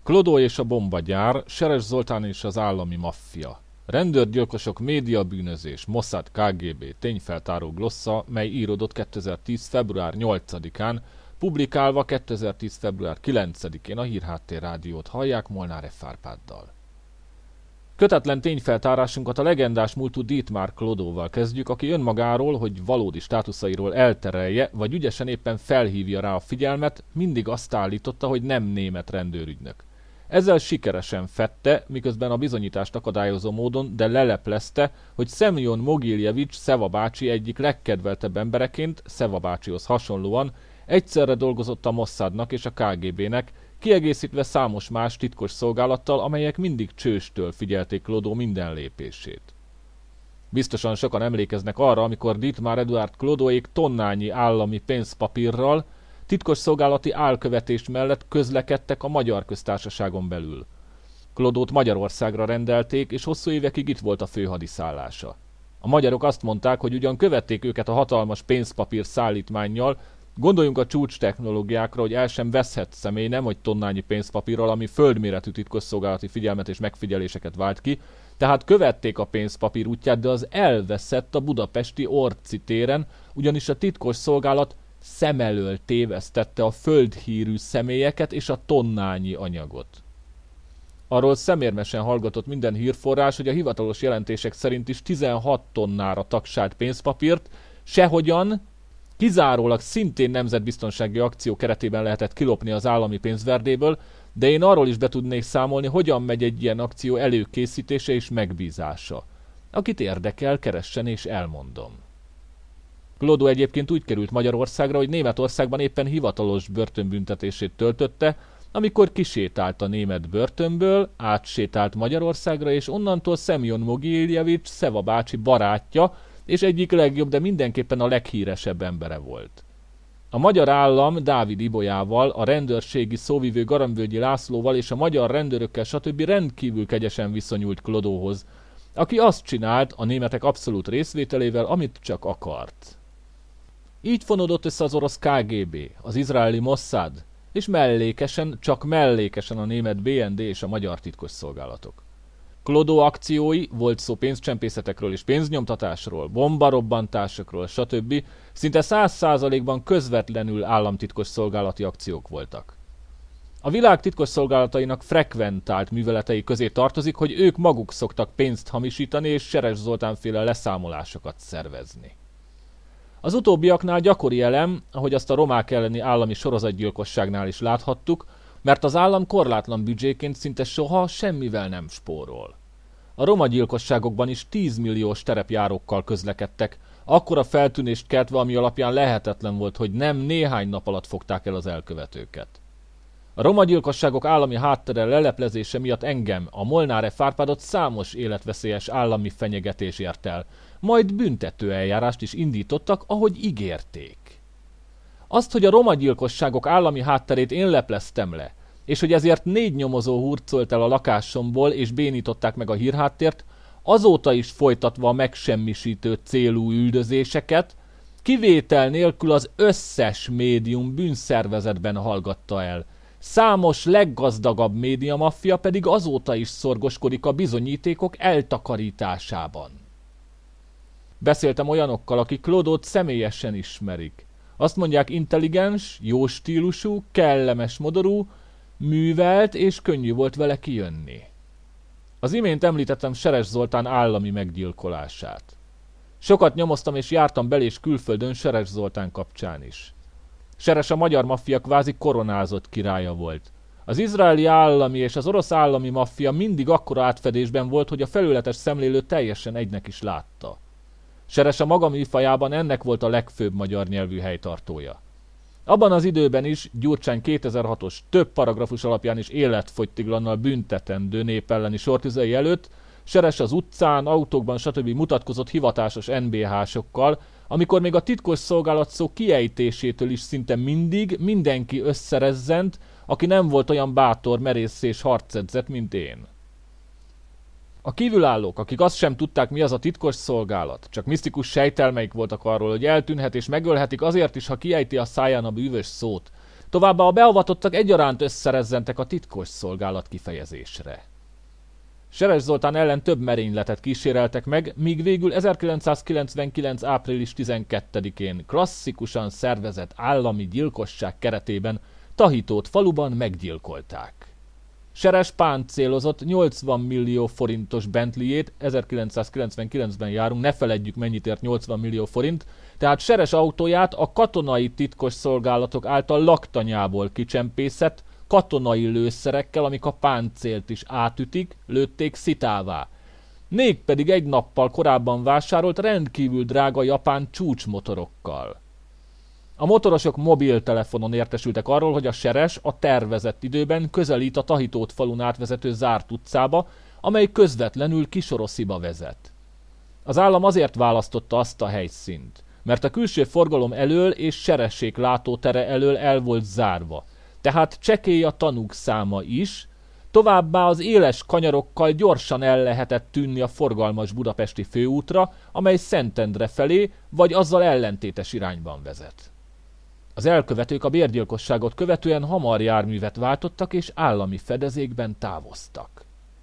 Clodó és a bombagyár, Seres Zoltán és az állami maffia. Rendőrgyilkosok, médiabűnözés, Mossad, KGB, tényfeltáró glossza, mely íródott 2010. február 8-án, publikálva 2010. február 9-én a Hírháttér rádiót hallják Molnár F. Árpáddal. Kötetlen tényfeltárásunkat a legendás múltú Dietmar Clodóval kezdjük, aki önmagáról, hogy valódi státuszairól elterelje, vagy ügyesen éppen felhívja rá a figyelmet, mindig azt állította, hogy nem német rendőrügynök. Ezzel sikeresen fedte, miközben a bizonyítást akadályozó módon, de leleplezte, hogy Szemjon Mogiljevics Szeva bácsi egyik legkedveltebb embereként, Szeva bácsihoz hasonlóan, egyszerre dolgozott a Mossadnak és a KGB-nek, kiegészítve számos más titkos szolgálattal, amelyek mindig csőstől figyelték Clodó minden lépését. Biztosan sokan emlékeznek arra, amikor Dietmar Eduard Clodóék tonnányi állami pénzpapírral, titkos szolgálati álkövetés mellett közlekedtek a Magyar Köztársaságon belül. Clodót Magyarországra rendelték, és hosszú évekig itt volt a főhadiszállása. A magyarok azt mondták, hogy ugyan követték őket a hatalmas pénzpapír szállítmánnyal, gondoljunk a csúcs technológiákra, hogy el sem veszhet személy, nem hogy tonnányi pénzpapírral, ami földméretű titkosszolgálati figyelmet és megfigyeléseket vált ki, tehát követték a pénzpapír útját, de az elveszett a budapesti Orci téren, ugyanis a titkos szolgálat szem elől tévesztette a földhírű személyeket és a tonnányi anyagot. Arról szemérmesen hallgatott minden hírforrás, hogy a hivatalos jelentések szerint is 16 tonnára tagsált pénzpapírt sehogyan, kizárólag szintén nemzetbiztonsági akció keretében lehetett kilopni az állami pénzverdéből, de én arról is be tudnék számolni, hogyan megy egy ilyen akció előkészítése és megbízása. Akit érdekel, keressen és elmondom. Clodó egyébként úgy került Magyarországra, hogy Németországban éppen hivatalos börtönbüntetését töltötte, amikor kisétált a német börtönből, átsétált Magyarországra, és onnantól Szemjon Mogiljevics Szeva bácsi barátja, és egyik legjobb, de mindenképpen a leghíresebb embere volt. A magyar állam Dávid Ibolyával, a rendőrségi szóvivő Garamvölgyi Lászlóval és a magyar rendőrökkel stb. Rendkívül kegyesen viszonyult Clodóhoz, aki azt csinált a németek abszolút részvételével, amit csak akart. Így fonódott össze az orosz KGB, az izraeli Mossad, és mellékesen, csak mellékesen a német BND és a magyar titkosszolgálatok. Clodó akciói, volt szó pénzcsempészetekről és pénznyomtatásról, bombarobbantásokról, stb. Szinte 100%-ban közvetlenül államtitkos szolgálati akciók voltak. A világ titkos szolgálatainak frekventált műveletei közé tartozik, hogy ők maguk szoktak pénzt hamisítani és Seres Zoltán-féle leszámolásokat szervezni. Az utóbbiaknál gyakori elem, ahogy azt a romák elleni állami sorozatgyilkosságnál is láthattuk, mert az állam korlátlan büdzséként szinte soha semmivel nem spórol. A roma gyilkosságokban is 10 milliós terepjárókkal közlekedtek, akkora feltűnést keltve, ami alapján lehetetlen volt, hogy nem néhány nap alatt fogták el az elkövetőket. A roma gyilkosságok állami háttere leleplezése miatt engem, a Molnár F. Árpádot számos életveszélyes állami fenyegetés ért el, majd büntetőeljárást is indítottak, ahogy ígérték. Azt, hogy a roma gyilkosságok állami hátterét én lepleztem le, és hogy ezért 4 nyomozó hurcolt el a lakásomból és bénították meg a hírháttért, azóta is folytatva a megsemmisítő célú üldözéseket, kivétel nélkül az összes médium bűnszervezetben hallgatta el. Számos leggazdagabb médiamaffia pedig azóta is szorgoskodik a bizonyítékok eltakarításában. Beszéltem olyanokkal, akik Clodót személyesen ismerik. Azt mondják, intelligens, jó stílusú, kellemes modorú, művelt és könnyű volt vele kijönni. Az imént említettem Seres Zoltán állami meggyilkolását. Sokat nyomoztam és jártam bel és külföldön Seres Zoltán kapcsán is. Seres a magyar maffia kvázi koronázott királya volt. Az izraeli állami és az orosz állami maffia mindig akkora átfedésben volt, hogy a felületes szemlélő teljesen egynek is látta. Seres a maga műfajában ennek volt a legfőbb magyar nyelvű helytartója. Abban az időben is Gyurcsány 2006-os több paragrafus alapján is életfogytiglannal büntetendő nép elleni sortüzei előtt Seres az utcán, autókban stb. Mutatkozott hivatásos NBH-sokkal, amikor még a titkos szolgálat szó kiejtésétől is szinte mindig mindenki összerezzent, aki nem volt olyan bátor, merész és harcedzett, mint én. A kívülállók, akik azt sem tudták, mi az a titkos szolgálat, csak misztikus sejtelmeik voltak arról, hogy eltűnhet és megölhetik azért is, ha kiejti a száján a bűvös szót, Továbbá a beavatottak egyaránt összerezzentek a titkos szolgálat kifejezésre. Seres Zoltán ellen több merényletet kíséreltek meg, míg végül 1999. április 12-én klasszikusan szervezett állami gyilkosság keretében Tahitót faluban meggyilkolták. Seres páncélozott 80 millió forintos Bentleyjét, 1999-ben járunk, ne feledjük, mennyit ért 80 millió forint, tehát Seres autóját a katonai titkos szolgálatok által laktanyából kicsempészett katonai lőszerekkel, amik a páncélt is átütik, lőtték szitává. Mégpedig egy nappal korábban vásárolt rendkívül drága japán csúcsmotorokkal. A motorosok mobiltelefonon értesültek arról, hogy a Seres a tervezett időben közelít a Tahitót falun átvezető zárt utcába, amely közvetlenül Kisorosziba vezet. Az állam azért választotta azt a helyszínt, mert a külső forgalom elől és Seresék látótere elől el volt zárva, tehát csekély a tanúk száma is, továbbá az éles kanyarokkal gyorsan el lehetett tűnni a forgalmas budapesti főútra, amely Szentendre felé vagy azzal ellentétes irányban vezet. Az elkövetők a bérgyilkosságot követően hamar járművet váltottak és állami fedezékben távoztak.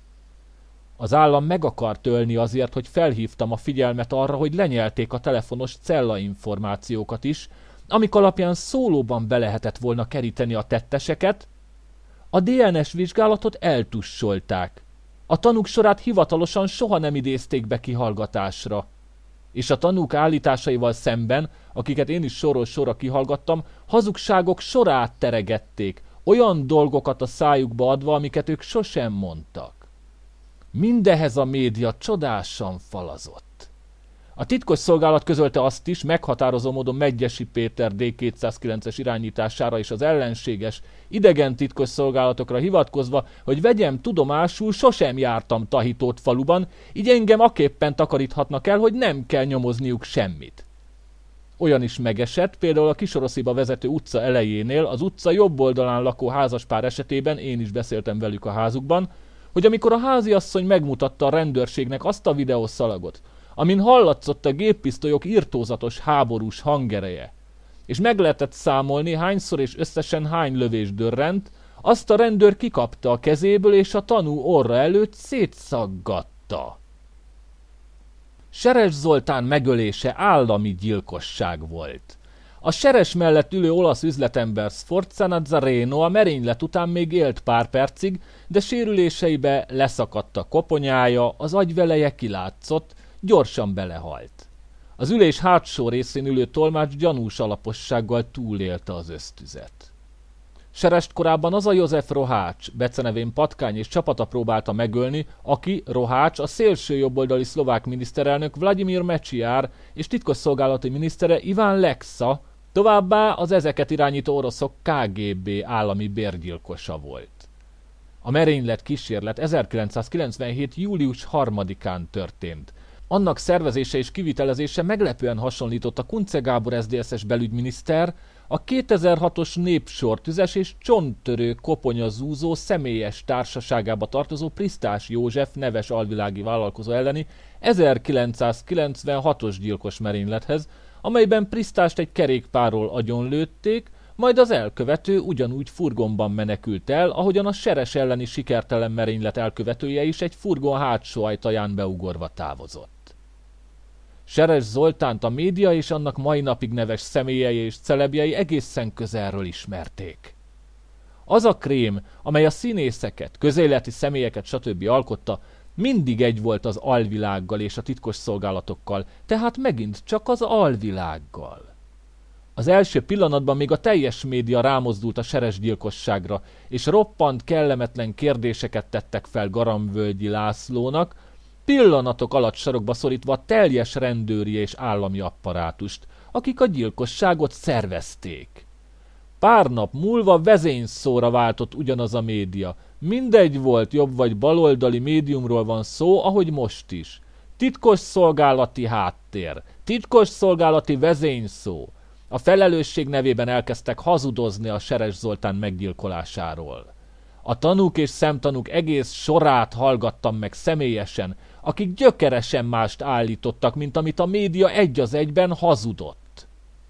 Az állam meg akart ölni azért, hogy felhívtam a figyelmet arra, hogy lenyelték a telefonos cellainformációkat is, amik alapján szólóban be lehetett volna keríteni a tetteseket. A DNS vizsgálatot eltussolták. A tanúk sorát hivatalosan soha nem idézték be kihallgatásra. És a tanúk állításaival szemben, akiket én is sorról sorra kihallgattam, hazugságok sorát teregették, olyan dolgokat a szájukba adva, amiket ők sosem mondtak. Mindehhez a média csodásan falazott. A titkosszolgálat közölte azt is, meghatározó módon Medgyessy Péter D209-es irányítására és az ellenséges, idegen titkosszolgálatokra hivatkozva, hogy vegyem tudomásul, sosem jártam Tahitót faluban, így engem aképpen takaríthatnak el, hogy nem kell nyomozniuk semmit. Olyan is megesett, például a Kisorosziba vezető utca elejénél, az utca jobb oldalán lakó házaspár esetében, én is beszéltem velük a házukban, hogy amikor a háziasszony megmutatta a rendőrségnek azt a videószalagot, amin hallatszott a géppisztolyok irtózatos háborús hangereje, és meg lehetett számolni, hányszor és összesen hány lövés dörrent, azt a rendőr kikapta a kezéből, és a tanú orra előtt szétszaggatta. Seres Zoltán megölése állami gyilkosság volt. A Seres mellett ülő olasz üzletember Sforza Nazareno a merénylet után még élt pár percig, de sérüléseibe leszakadt a koponyája, az agyveleje kilátszott, gyorsan belehalt. Az ülés hátsó részén ülő tolmács gyanús alapossággal túlélte az ösztüzet. Serest korábban az a József Rohács, becenevén Patkány és csapata próbálta megölni, aki, Rohács, a szélső jobboldali szlovák miniszterelnök Vladimir Mečiar és titkosszolgálati minisztere Iván Lexa, továbbá az ezeket irányító oroszok KGB állami bérgyilkosa volt. A merénylet kísérlet 1997. július 3-án történt. Annak szervezése és kivitelezése meglepően hasonlított a Kunce Gábor SZDSZ-es belügyminiszter, a 2006-os népsortüzes és csonttörő koponyazúzó személyes társaságába tartozó Prisztás József neves alvilági vállalkozó elleni 1996-os gyilkos merénylethez, amelyben Prisztást egy kerékpárról agyonlőtték, majd az elkövető ugyanúgy furgonban menekült el, ahogyan a Seres elleni sikertelen merénylet elkövetője is egy furgon hátsó ajtaján beugorva távozott. Seres Zoltánt a média és annak mai napig neves személyei és celebjei egészen közelről ismerték. Az a krém, amely a színészeket, közéleti személyeket stb. Alkotta, mindig egy volt az alvilággal és a titkos szolgálatokkal, tehát megint csak az alvilággal. Az első pillanatban még a teljes média rámozdult a Seres gyilkosságra, és roppant kellemetlen kérdéseket tettek fel Garamvölgyi Lászlónak, pillanatok alatt sarokba szorítva a teljes rendőri és állami apparátust, akik a gyilkosságot szervezték. Pár nap múlva vezényszóra váltott ugyanaz a média. Mindegy volt, jobb vagy baloldali médiumról van szó, ahogy most is. Titkos szolgálati háttér, titkos szolgálati vezényszó. A felelősség nevében elkezdtek hazudozni a Seres Zoltán meggyilkolásáról. A tanúk és szemtanúk egész sorát hallgattam meg személyesen, akik gyökeresen mást állítottak, mint amit a média egy az egyben hazudott.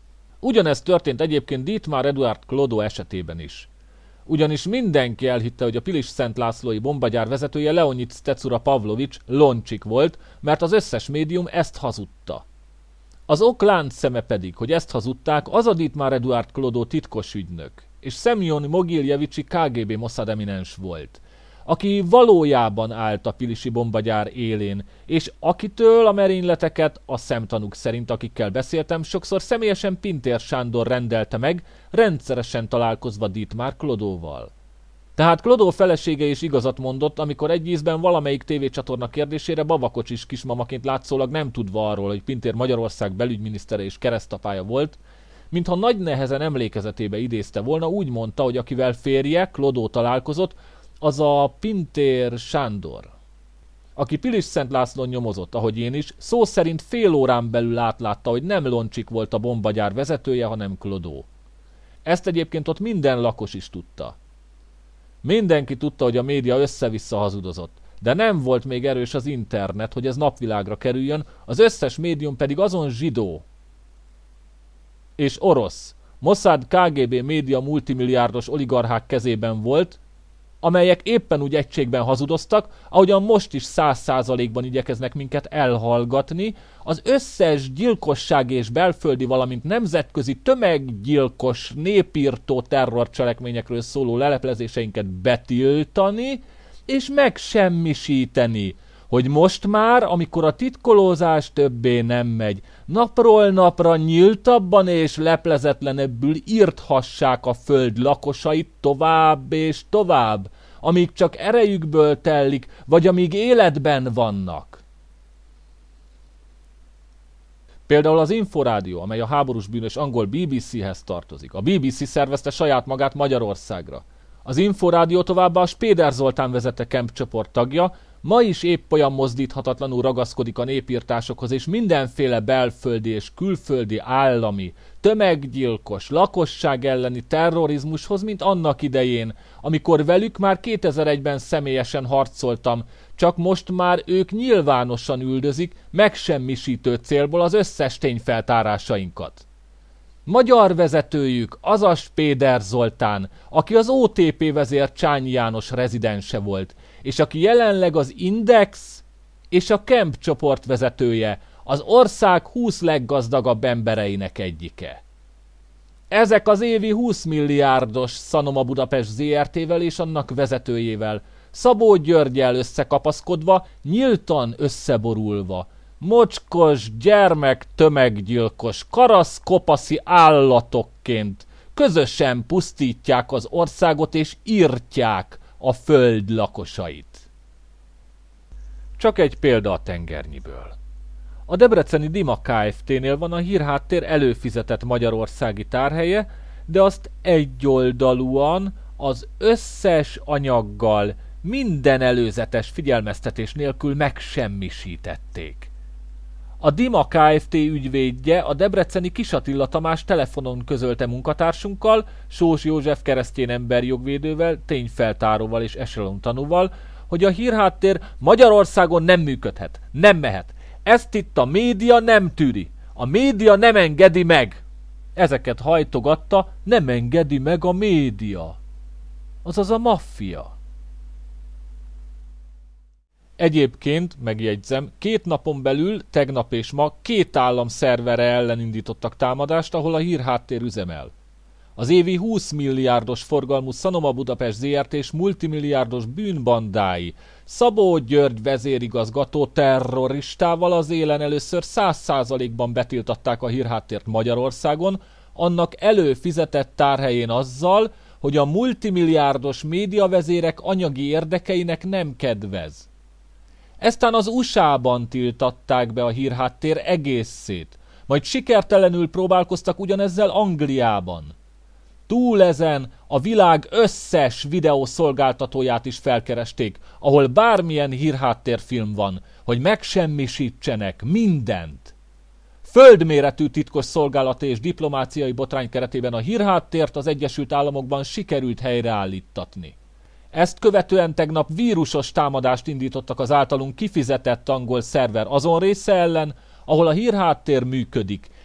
Ugyanezt történt egyébként Dietmar Eduard Clodo esetében is. Ugyanis mindenki elhitte, hogy a Pilis-Szentlászlói bombagyár vezetője Leonid Stecura Pavlovics Loncsik volt, mert az összes médium ezt hazudta. Az ok láncszeme pedig, hogy ezt hazudták, az a Dietmar Eduard Clodo titkos ügynök, és Szemjon Mogiljevicsi KGB Mossad eminens volt, aki valójában állt a pilisi bombagyár élén, és akitől a merényleteket a szemtanúk szerint, akikkel beszéltem, sokszor személyesen Pintér Sándor rendelte meg, rendszeresen találkozva Dietmar Clodóval. Tehát Clodo felesége is igazat mondott, amikor egy ízben valamelyik tévécsatorna kérdésére Babakocsis kismamaként látszólag nem tudva arról, hogy Pintér Magyarország belügyminisztere és keresztapája volt, mintha nagy nehezen emlékezetébe idézte volna, úgy mondta, hogy akivel férje, Clodo találkozott, az a Pintér Sándor, aki Pilis-Szentlászlón nyomozott, ahogy én is, szó szerint fél órán belül átlátta, hogy nem Loncsik volt a bombagyár vezetője, hanem Clodo. Ezt egyébként ott minden lakos is tudta. Mindenki tudta, hogy a média össze-vissza hazudozott, de nem volt még erős az internet, hogy ez napvilágra kerüljön, az összes médium pedig azon zsidó és orosz, Mossad KGB média multimilliárdos oligarchák kezében volt, amelyek éppen úgy egységben hazudoztak, ahogyan most is 100%-ban igyekeznek minket elhallgatni, az összes gyilkosság és belföldi, valamint nemzetközi tömeggyilkos, népírtó terrorcselekményekről szóló leleplezéseinket betiltani és megsemmisíteni, hogy most már, amikor a titkolózás többé nem megy, napról napra nyíltabban és leplezetlenebbül írthassák a föld lakosait tovább és tovább, amíg csak erejükből tellik, vagy amíg életben vannak. Például az Inforádió, amely a háborús bűnös angol BBC-hez tartozik. A BBC szervezte saját magát Magyarországra. Az Inforádió továbbá a Spéder Zoltán vezette Kemp csoport tagja, ma is épp olyan mozdíthatatlanul ragaszkodik a népírtásokhoz és mindenféle belföldi és külföldi állami, tömeggyilkos, lakosság elleni terrorizmushoz, mint annak idején, amikor velük már 2001-ben személyesen harcoltam, csak most már ők nyilvánosan üldözik, megsemmisítő célból az összes tényfeltárásainkat. Magyar vezetőjük az a Spéder Zoltán, aki az OTP vezér Csányi János rezidense volt, és aki jelenleg az Index és a Kemp csoport vezetője, az ország 20 leggazdagabb embereinek egyike. Ezek az évi 20 milliárdos Sanoma Budapest ZRT-vel és annak vezetőjével, Szabó Györggyel összekapaszkodva, nyíltan összeborulva, mocskos, gyermek, tömeggyilkos, karaszkopaszi állatokként közösen pusztítják az országot és írtják a föld lakosait. Csak egy példa a tengernyiből. A debreceni Dima Kft-nél van a hírháttér előfizetett magyarországi tárhelye, de azt egyoldalúan az összes anyaggal, minden előzetes figyelmeztetés nélkül megsemmisítették. A Dima Kft. Ügyvédje, a debreceni Kis Attila Tamás telefonon közölte munkatársunkkal, Sós József keresztény emberjogvédővel, tényfeltáróval és eselontanúval, hogy a hírháttér Magyarországon nem működhet, nem mehet. Ezt itt a média nem tűri. A média nem engedi meg. Ezeket hajtogatta, nem engedi meg a média. Azaz a maffia. Egyébként, megjegyzem, 2 napon belül, tegnap és ma 2 állam szervere ellen indítottak támadást, ahol a hírháttér üzemel. Az évi 20 milliárdos forgalmú Sanoma Budapest ZRT és multimilliárdos bűnbandái, Szabó György vezérigazgató terroristával az élen először 100%-ban betiltatták a hírháttért Magyarországon, annak előfizetett tárhelyén azzal, hogy a multimilliárdos médiavezérek anyagi érdekeinek nem kedvez. Eztán az USA-ban tiltatták be a hírháttér egészét, majd sikertelenül próbálkoztak ugyanezzel Angliában. Túl ezen a világ összes videószolgáltatóját is felkeresték, ahol bármilyen hírháttérfilm van, hogy megsemmisítsenek mindent. Földméretű titkos szolgálati és diplomáciai botrány keretében a hírháttért az Egyesült Államokban sikerült helyreállítatni. Ezt követően tegnap vírusos támadást indítottak az általunk kifizetett angol szerver azon része ellen, ahol a hírháttér működik,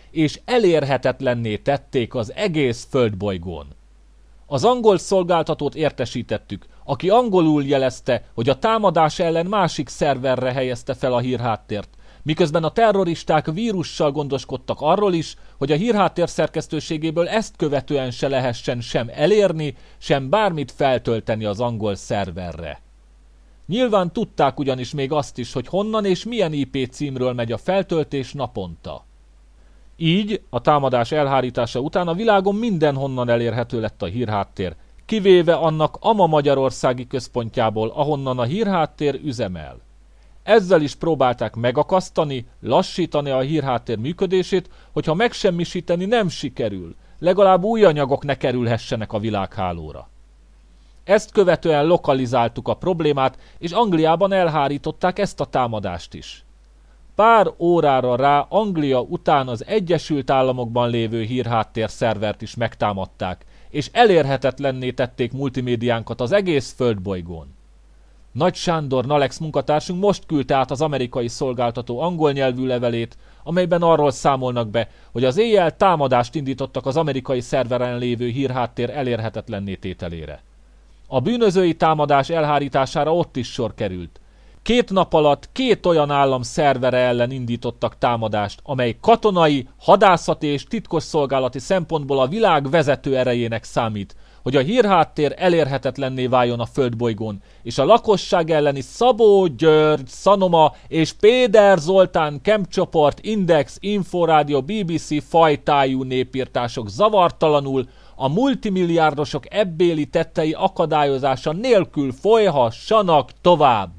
és elérhetetlenné tették az egész földbolygón. Az angol szolgáltatót értesítettük, aki angolul jelezte, hogy a támadás ellen másik szerverre helyezte fel a hírháttért, miközben a terroristák vírussal gondoskodtak arról is, hogy a hírháttér szerkesztőségéből ezt követően se lehessen sem elérni, sem bármit feltölteni az angol szerverre. Nyilván tudták ugyanis még azt is, hogy honnan és milyen IP címről megy a feltöltés naponta. Így a támadás elhárítása után a világon mindenhonnan elérhető lett a hírháttér, kivéve annak AMA magyarországi központjából, ahonnan a hírháttér üzemel. Ezzel is próbálták megakasztani, lassítani a hírháttér működését, hogyha megsemmisíteni nem sikerül, legalább új anyagok ne kerülhessenek a világhálóra. Ezt követően lokalizáltuk a problémát, és Angliában elhárították ezt a támadást is. Pár órára rá Anglia után az Egyesült Államokban lévő hírháttér szervert is megtámadták, és elérhetetlenné tették multimédiánkat az egész földbolygón. Nagy Sándor Nalex munkatársunk most küldte át az amerikai szolgáltató angol nyelvű levelét, amelyben arról számolnak be, hogy az éjjel támadást indítottak az amerikai szerveren lévő hírháttér elérhetetlenné tételére. A bűnözői támadás elhárítására ott is sor került. 2 nap alatt 2 olyan állam szervere ellen indítottak támadást, amely katonai, hadászati és titkosszolgálati szempontból a világ vezető erejének számít, hogy a hírháttér elérhetetlenné váljon a földbolygón, és a lakosság elleni Szabó György, Szanoma és Péder Zoltán Kempcsoport, Index, Inforádió, BBC fajtájú népírtások zavartalanul a multimilliárdosok ebbéli tettei akadályozása nélkül folyhassanak tovább.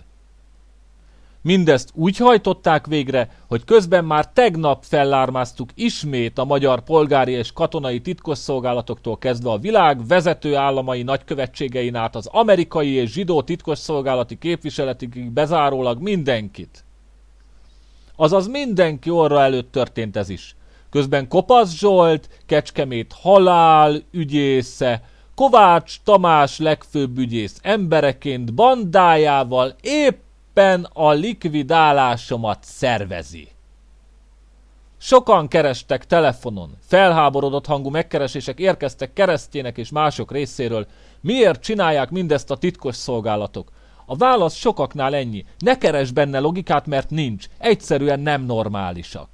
Mindezt úgy hajtották végre, hogy közben már tegnap fellármáztuk ismét a magyar polgári és katonai titkosszolgálatoktól kezdve a világ vezető államai nagykövetségein át az amerikai és zsidó titkosszolgálati képviseletig bezárólag mindenkit. Azaz mindenki orra előtt történt ez is. Közben Kopasz Zsolt, Kecskemét halál ügyésze, Kovács Tamás legfőbb ügyész embereként bandájával éppen a likvidálásomat szervezi. Sokan kerestek telefonon, felháborodott hangú megkeresések érkeztek Keresztjének és mások részéről. Miért csinálják mindezt a titkos szolgálatok? A válasz sokaknál ennyi. Ne keresd benne logikát, mert nincs. Egyszerűen nem normálisak.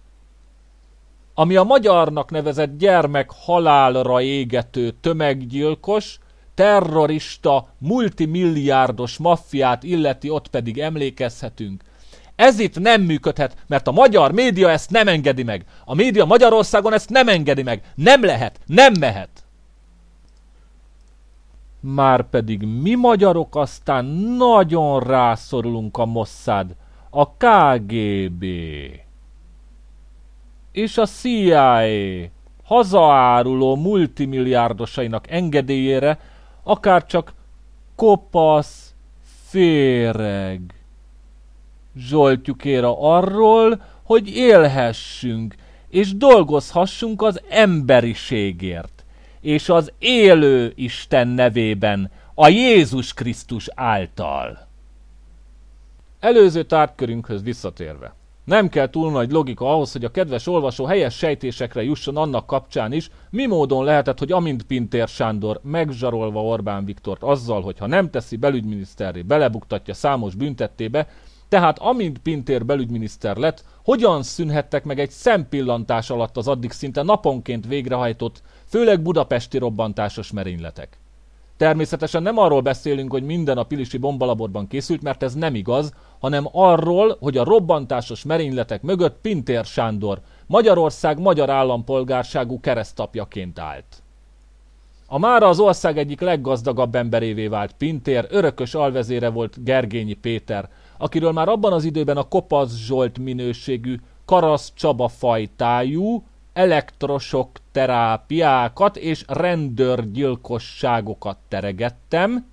Ami a magyarnak nevezett gyermek halálra égető tömeggyilkos, terrorista, multimilliárdos maffiát illeti, ott pedig emlékezhetünk. Ez itt nem működhet, mert a magyar média ezt nem engedi meg. A média Magyarországon ezt nem engedi meg. Nem lehet, nem mehet. Márpedig mi magyarok aztán nagyon rászorulunk a Mossad, a KGB és a CIA hazaáruló multimilliárdosainak engedélyére, akárcsak kopasz féreg Zsoltjukéra arról, hogy élhessünk és dolgozhassunk az emberiségért, és az élő Isten nevében, a Jézus Krisztus által. Előző tárgykörünkhöz visszatérve. Nem kell túl nagy logika ahhoz, hogy a kedves olvasó helyes sejtésekre jusson annak kapcsán is, mi módon lehetett, hogy amint Pintér Sándor megzsarolva Orbán Viktort azzal, hogy ha nem teszi belügyminiszterré, belebuktatja számos büntettébe, tehát amint Pintér belügyminiszter lett, hogyan szűnhettek meg egy szempillantás alatt az addig szinte naponként végrehajtott, főleg budapesti robbantásos merényletek. Természetesen nem arról beszélünk, hogy minden a pilisi bombalaborban készült, mert ez nem igaz, hanem arról, hogy a robbantásos merényletek mögött Pintér Sándor, Magyarország magyar állampolgárságú keresztapjaként állt. A mára az ország egyik leggazdagabb emberévé vált Pintér örökös alvezére volt Gergényi Péter, akiről már abban az időben a Kopasz Zsolt minőségű, Karasz Csaba fajtájú, elektrosok terápiákat és rendőrgyilkosságokat teregettem,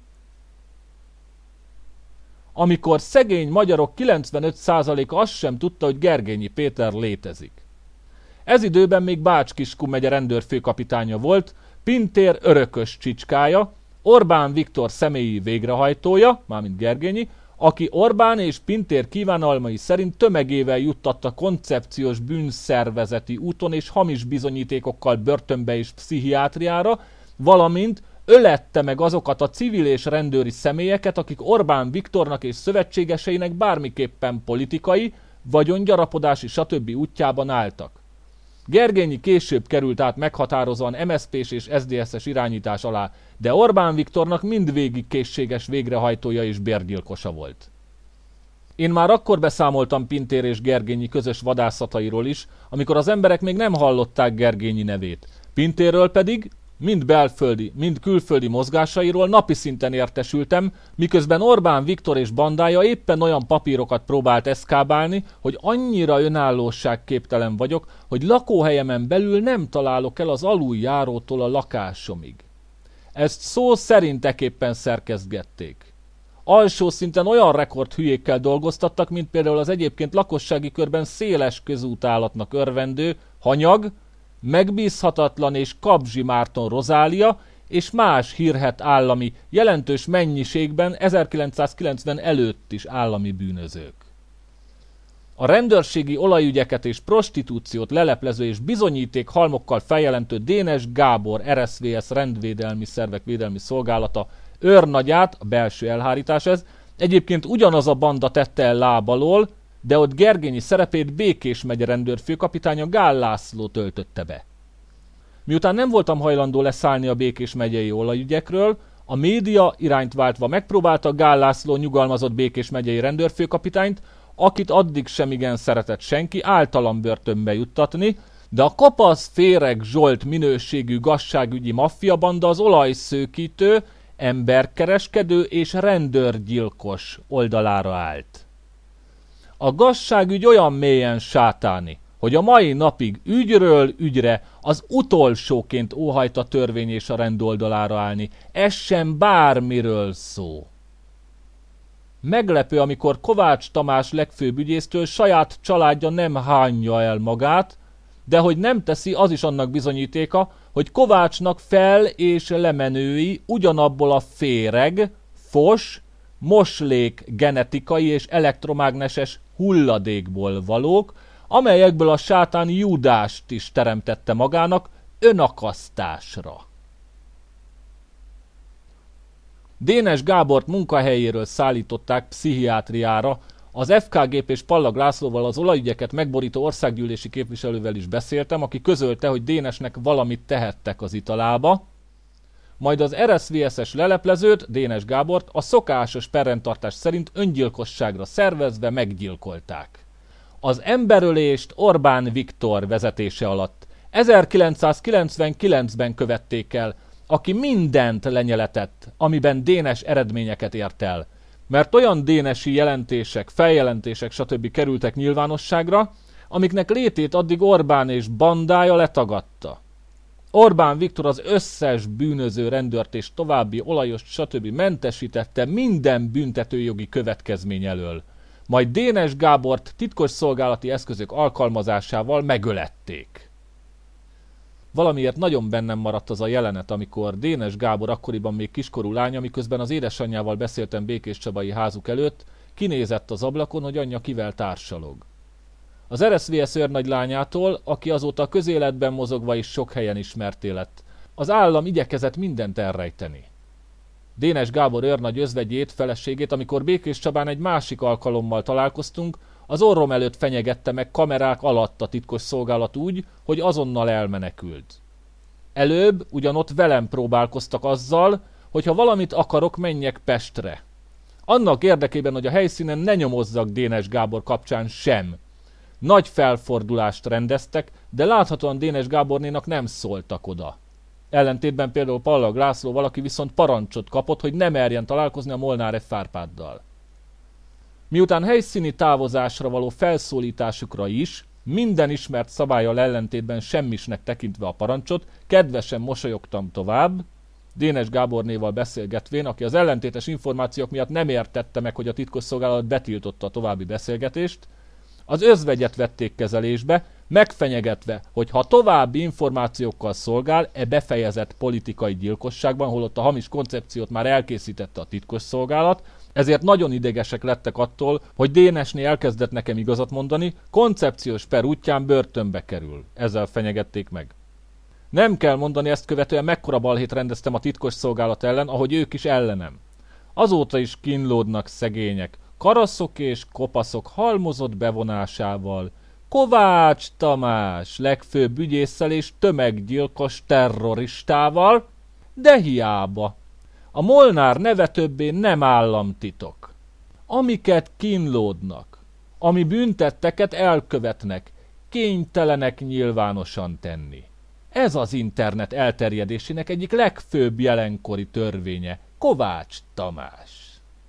amikor szegény magyarok 95%-a azt sem tudta, hogy Gergényi Péter létezik. Ez időben még Bács-Kiskun megye rendőrfőkapitánya volt, Pintér örökös csicskája, Orbán Viktor személyi végrehajtója, mármint Gergényi, aki Orbán és Pintér kívánalmai szerint tömegével juttatta koncepciós bűnszervezeti úton és hamis bizonyítékokkal börtönbe és pszichiátriára, valamint ölette meg azokat a civil és rendőri személyeket, akik Orbán Viktornak és szövetségeseinek bármiképpen politikai, vagyongyarapodási stb. Útjában álltak. Gergényi később került át meghatározóan MSZP-s és SZDSZ-es irányítás alá, de Orbán Viktornak mindvégig készséges végrehajtója és bérgyilkosa volt. Én már akkor beszámoltam Pintér és Gergényi közös vadászatairól is, amikor az emberek még nem hallották Gergényi nevét. Pintérről pedig mind belföldi, mind külföldi mozgásairól napi szinten értesültem, miközben Orbán Viktor és bandája éppen olyan papírokat próbált eszkábálni, hogy annyira önállóságképtelen vagyok, hogy lakóhelyemen belül nem találok el az aluljárótól a lakásomig. Ezt szó szerinteképpen szerkesztgették. Alsó szinten olyan rekordhülyékkel dolgoztattak, mint például az egyébként lakossági körben széles közútállatnak örvendő Hanyag, megbízhatatlan és Kabzsi Márton Rozália és más hírhedt állami, jelentős mennyiségben 1990 előtt is állami bűnözők. A rendőrségi olajügyeket és prostitúciót leleplező és bizonyíték halmokkal feljelentő Dénes Gábor RSVS rendvédelmi szervek védelmi szolgálata őrnagyát, a belső elhárítás ez, egyébként ugyanaz a banda tette el láb alól, de ott Gergényi szerepét Békés megye rendőrfőkapitánya Gál László töltötte be. Miután nem voltam hajlandó leszállni a Békés megyei olajügyekről, a média irányt váltva megpróbálta Gál László nyugalmazott Békés megyei rendőrfőkapitányt, akit addig sem igen szeretett senki, általam börtönbe juttatni, de a kopasz Féreg Zsolt minőségű gazságügyi maffiabanda az olajszőkítő, emberkereskedő és rendőrgyilkos oldalára állt. A gazságügy olyan mélyen sátáni, hogy a mai napig ügyről ügyre az utolsóként óhajt a törvény és a rend oldalára állni. Ez sem bármiről szó. Meglepő, amikor Kovács Tamás legfőbb ügyésztől saját családja nem hányja el magát, de hogy nem teszi, az is annak bizonyítéka, hogy Kovácsnak fel- és lemenői ugyanabból a féreg, fos, moslék genetikai és elektromágneses hulladékból valók, amelyekből a sátán Judást is teremtette magának önakasztásra. Dénes Gábort munkahelyéről szállították pszichiátriára, az FKGP és Pallag Lászlóval, az olajügyeket megborító országgyűlési képviselővel is beszéltem, aki közölte, hogy Dénesnek valamit tehettek az italába, majd az RSVS-es leleplezőt, Dénes Gábort a szokásos perrendtartás szerint öngyilkosságra szervezve meggyilkolták. Az emberölést Orbán Viktor vezetése alatt 1999-ben követték el, aki mindent lenyeletett, amiben Dénes eredményeket ért el, mert olyan dénesi jelentések, feljelentések stb. Kerültek nyilvánosságra, amiknek létét addig Orbán és bandája letagadta. Orbán Viktor az összes bűnöző rendőrt és további olajost stb. Mentesítette minden büntetőjogi következmény elől. Majd Dénes Gábort titkos szolgálati eszközök alkalmazásával megölették. Valamiért nagyon bennem maradt az a jelenet, amikor Dénes Gábor akkoriban még kiskorú lánya, miközben az édesanyjával beszéltem Békés Csabai házuk előtt, kinézett az ablakon, hogy anyja kivel társalog. Az RSVS őrnagylányától, aki azóta a közéletben mozogva is sok helyen ismerté lett, az állam igyekezett mindent elrejteni. Dénes Gábor őrnagy özvegyét, feleségét, amikor Békés Csabán egy másik alkalommal találkoztunk, az orrom előtt fenyegette meg kamerák alatt a titkos szolgálat úgy, hogy azonnal elmenekült. Előbb ugyanott velem próbálkoztak azzal, hogy ha valamit akarok, menjek Pestre. Annak érdekében, hogy a helyszínen ne nyomozzak Dénes Gábor kapcsán sem. Nagy felfordulást rendeztek, de láthatóan Dénes Gábornénak nem szóltak oda. Ellentétben például Pallag László valaki viszont parancsot kapott, hogy ne merjen találkozni a Molnár F. Árpáddal. Miután helyszíni távozásra való felszólításukra is, minden ismert szabállyal ellentétben semmisnek tekintve a parancsot, kedvesen mosolyogtam tovább, Dénes Gábornéval beszélgetvén, aki az ellentétes információk miatt nem értette meg, hogy a titkosszolgálat betiltotta a további beszélgetést, Az özvegyet vették kezelésbe, megfenyegetve, hogy ha további információkkal szolgál befejezett politikai gyilkosságban, holott a hamis koncepciót már elkészítette a titkosszolgálat, ezért nagyon idegesek lettek attól, hogy Dénesné elkezdett nekem igazat mondani, koncepciós per útján börtönbe kerül. Ezzel fenyegették meg. Nem kell mondani, ezt követően mekkora balhét rendeztem a titkosszolgálat ellen, ahogy ők is ellenem. Azóta is kínlódnak szegények, karaszok és kopaszok halmozott bevonásával, Kovács Tamás legfőbb ügyésszel és tömeggyilkos terroristával, de hiába. A Molnár neve többé nem államtitok. Amiket kínlódnak, ami büntetteket elkövetnek, kénytelenek nyilvánosan tenni. Ez az internet elterjedésének egyik legfőbb jelenkori törvénye, Kovács Tamás.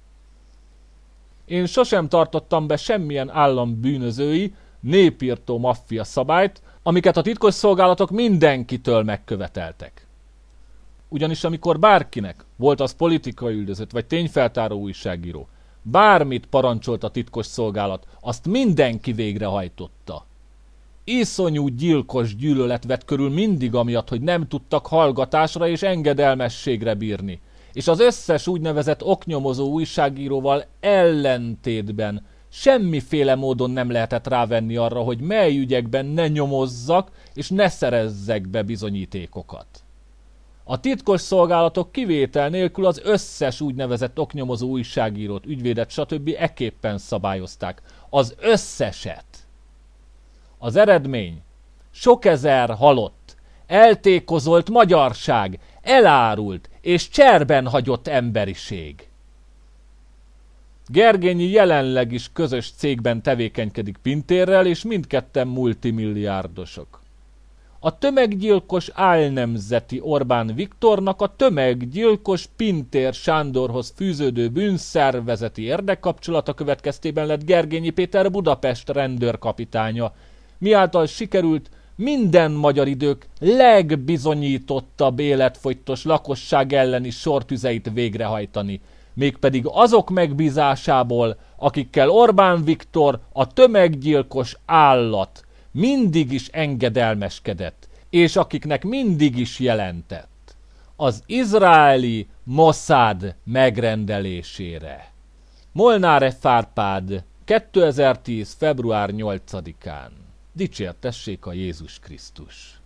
Én sosem tartottam be semmilyen állam bűnözői, népirtó maffia szabályt, amiket a titkosszolgálatok mindenkitől megköveteltek. Ugyanis amikor bárkinek, volt az politikai üldözött vagy tényfeltáró újságíró, bármit parancsolt a titkosszolgálat, azt mindenki végrehajtotta. Iszonyú gyilkos gyűlölet vett körül mindig amiatt, hogy nem tudtak hallgatásra és engedelmességre bírni, és az összes úgynevezett oknyomozó újságíróval ellentétben semmiféle módon nem lehetett rávenni arra, hogy mely ügyekben ne nyomozzak és ne szerezzek be bizonyítékokat. A titkos szolgálatok kivétel nélkül az összes úgynevezett oknyomozó újságírót, ügyvédet, stb. Ekképpen szabályozták. Az összeset. Az eredmény: sok ezer halott, eltékozolt magyarság, elárult és cserben hagyott emberiség. Gergényi jelenleg is közös cégben tevékenykedik Pintérrel, és mindketten multimilliárdosok. A tömeggyilkos álnemzeti Orbán Viktornak a tömeggyilkos Pintér Sándorhoz fűződő bűnszervezeti érdekkapcsolata következtében lett Gergényi Péter Budapest rendőrkapitánya, miáltal sikerült minden magyar idők legbizonyítottabb életfogytos lakosság elleni sortüzeit végrehajtani, mégpedig azok megbízásából, akikkel Orbán Viktor, a tömeggyilkos állat, mindig is engedelmeskedett, és akiknek mindig is jelentett. Az izraeli Mossad megrendelésére. Molnár F. Árpád, 2010. február 8-án. Dicsértessék a Jézus Krisztus!